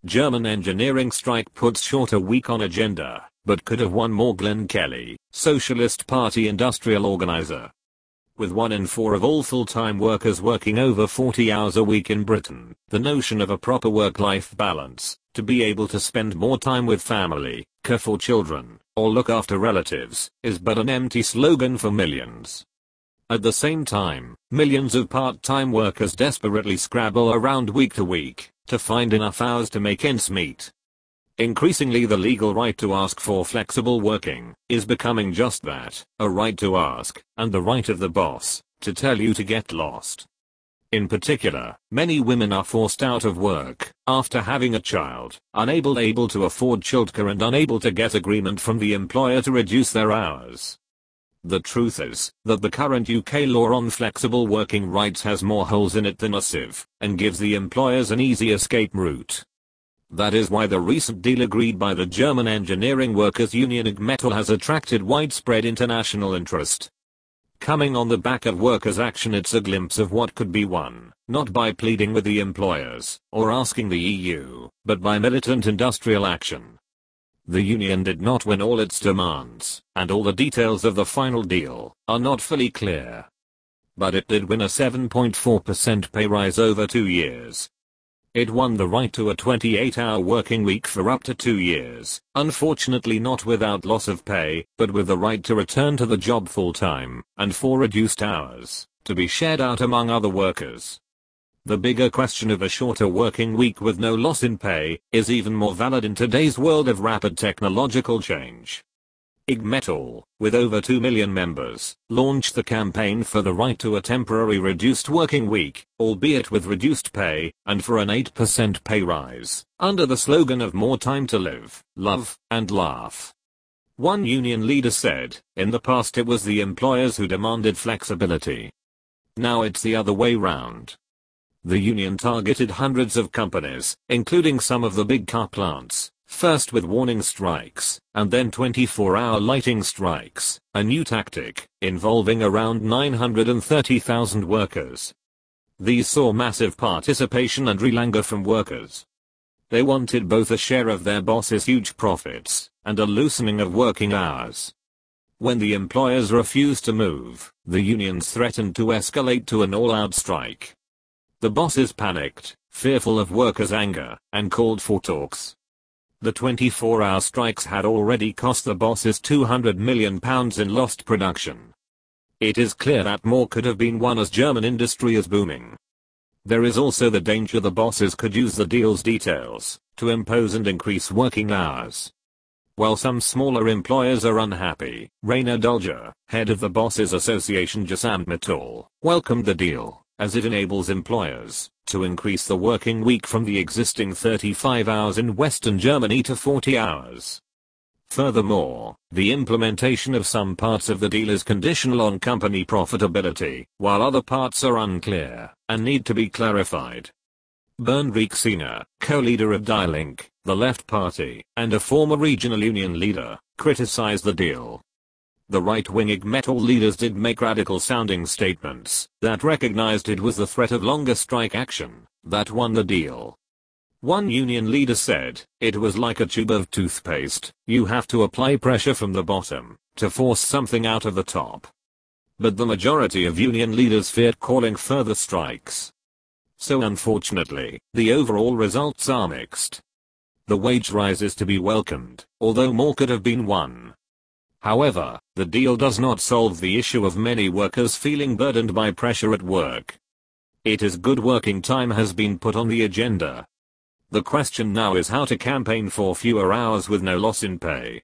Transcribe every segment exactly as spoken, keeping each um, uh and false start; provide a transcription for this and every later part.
German engineering strike puts shorter week on agenda, but could have won more. Glenn Kelly, Socialist Party industrial organizer. With one in four of all full-time workers working over forty hours a week in Britain, the notion of a proper work-life balance, to be able to spend more time with family, care for children, or look after relatives, is but an empty slogan for millions. At the same time, millions of part-time workers desperately scrabble around week to week, to find enough hours to make ends meet. Increasingly, the legal right to ask for flexible working is becoming just that, a right to ask, and the right of the boss to tell you to get lost. In particular, many women are forced out of work after having a child, unable able to afford childcare and unable to get agreement from the employer to reduce their hours. The truth is that the current U K law on flexible working rights has more holes in it than a sieve, and gives the employers an easy escape route. That is why the recent deal agreed by the German engineering workers union I G Metall has attracted widespread international interest. Coming on the back of workers' action, it's a glimpse of what could be won, not by pleading with the employers, or asking the E U, but by militant industrial action. The union did not win all its demands, and all the details of the final deal are not fully clear. But it did win a seven point four percent pay rise over two years. It won the right to a twenty-eight hour working week for up to two years, unfortunately not without loss of pay, but with the right to return to the job full-time, and for reduced hours, to be shared out among other workers. The bigger question of a shorter working week with no loss in pay is even more valid in today's world of rapid technological change. I G Metall, with over two million members, launched the campaign for the right to a temporary reduced working week, albeit with reduced pay, and for an eight percent pay rise, under the slogan of more time to live, love, and laugh. One union leader said, in the past it was the employers who demanded flexibility. Now it's the other way round. The union targeted hundreds of companies, including some of the big car plants, first with warning strikes, and then twenty-four hour lighting strikes, a new tactic, involving around nine hundred thirty thousand workers. These saw massive participation and real anger from workers. They wanted both a share of their boss's huge profits, and a loosening of working hours. When the employers refused to move, the unions threatened to escalate to an all-out strike. The bosses panicked, fearful of workers' anger, and called for talks. The twenty-four hour strikes had already cost the bosses two hundred million pounds in lost production. It is clear that more could have been won as German industry is booming. There is also the danger the bosses could use the deal's details to impose and increase working hours. While some smaller employers are unhappy, Rainer Dulger, head of the Bosses Association Gesamtmetall, welcomed the deal, as it enables employers to increase the working week from the existing thirty-five hours in Western Germany to forty hours. Furthermore, the implementation of some parts of the deal is conditional on company profitability, while other parts are unclear and need to be clarified. Bernd Rieksina, co-leader of Die Linke, the Left Party, and a former regional union leader, criticized the deal. The right-wing I G Metall leaders did make radical-sounding statements that recognized it was the threat of longer strike action that won the deal. One union leader said, "It was like a tube of toothpaste, you have to apply pressure from the bottom to force something out of the top." But the majority of union leaders feared calling further strikes. So unfortunately, the overall results are mixed. The wage rise is to be welcomed, although more could have been won. However, the deal does not solve the issue of many workers feeling burdened by pressure at work. It is good working time has been put on the agenda. The question now is how to campaign for fewer hours with no loss in pay.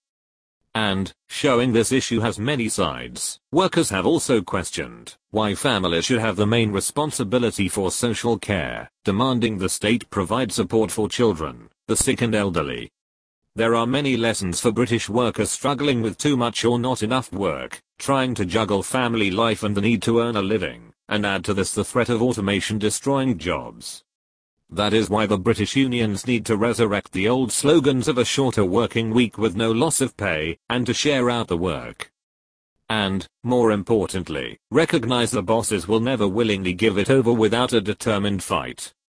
And, showing this issue has many sides, workers have also questioned why families should have the main responsibility for social care, demanding the state provide support for children, the sick and elderly. There are many lessons for British workers struggling with too much or not enough work, trying to juggle family life and the need to earn a living, and add to this the threat of automation destroying jobs. That is why the British unions need to resurrect the old slogans of a shorter working week with no loss of pay, and to share out the work. And, more importantly, recognize the bosses will never willingly give it over without a determined fight.